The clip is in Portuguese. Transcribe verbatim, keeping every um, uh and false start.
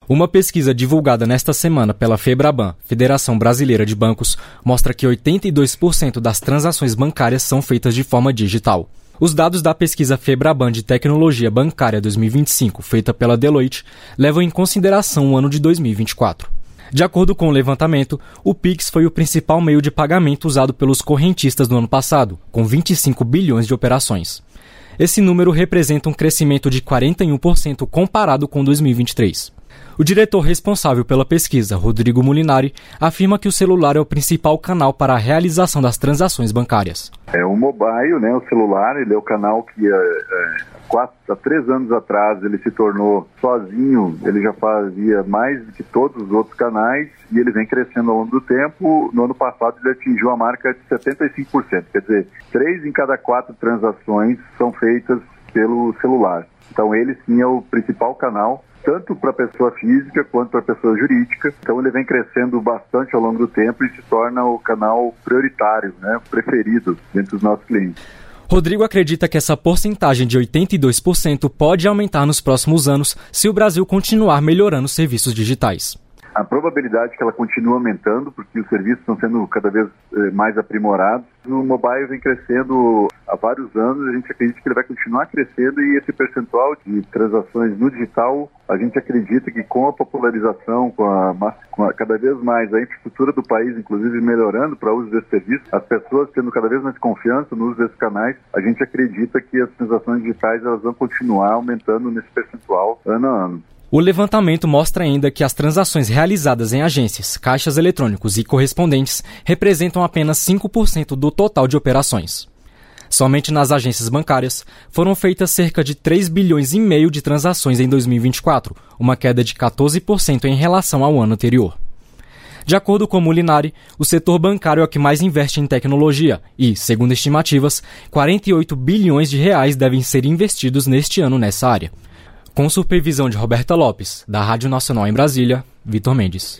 Uma pesquisa divulgada nesta semana pela FEBRABAN, Federação Brasileira de Bancos, mostra que oitenta e dois por cento das transações bancárias são feitas de forma digital. Os dados da pesquisa FEBRABAN de Tecnologia Bancária dois mil e vinte e cinco, feita pela Deloitte, levam em consideração o ano de dois mil e vinte e quatro. De acordo com o levantamento, o Pix foi o principal meio de pagamento usado pelos correntistas no ano passado, com vinte e cinco bilhões de operações. Esse número representa um crescimento de quarenta e um por cento comparado com dois mil e vinte e três. O diretor responsável pela pesquisa, Rodrigo Molinari, afirma que o celular é o principal canal para a realização das transações bancárias. É o mobile, né, o celular, ele é o canal que é, é, quatro, há três anos atrás ele se tornou sozinho, ele já fazia mais do que todos os outros canais e ele vem crescendo ao longo do tempo. No ano passado ele atingiu a marca de setenta e cinco por cento, quer dizer, três em cada quatro transações são feitas pelo celular. Então ele sim é o principal canal, tanto para a pessoa física quanto para a pessoa jurídica. Então ele vem crescendo bastante ao longo do tempo e se torna o canal prioritário, né, preferido entre os nossos clientes. Rodrigo acredita que essa porcentagem de oitenta e dois por cento pode aumentar nos próximos anos se o Brasil continuar melhorando os serviços digitais. A probabilidade é que ela continue aumentando, porque os serviços estão sendo cada vez eh, mais aprimorados. O mobile vem crescendo há vários anos, a gente acredita que ele vai continuar crescendo e esse percentual de transações no digital, a gente acredita que com a popularização, com a, com a cada vez mais a infraestrutura do país, inclusive melhorando para o uso desse serviço, as pessoas tendo cada vez mais confiança no uso desses canais, a gente acredita que as transações digitais elas vão continuar aumentando nesse percentual ano a ano. O levantamento mostra ainda que as transações realizadas em agências, caixas eletrônicos e correspondentes representam apenas cinco por cento do total de operações. Somente nas agências bancárias foram feitas cerca de três bilhões e meio de transações em dois mil e vinte e quatro, uma queda de quatorze por cento em relação ao ano anterior. De acordo com Molinari, o setor bancário é o que mais investe em tecnologia e, segundo estimativas, quarenta e oito bilhões de reais devem ser investidos neste ano nessa área. Com supervisão de Roberta Lopes, da Rádio Nacional em Brasília, Vitor Mendes.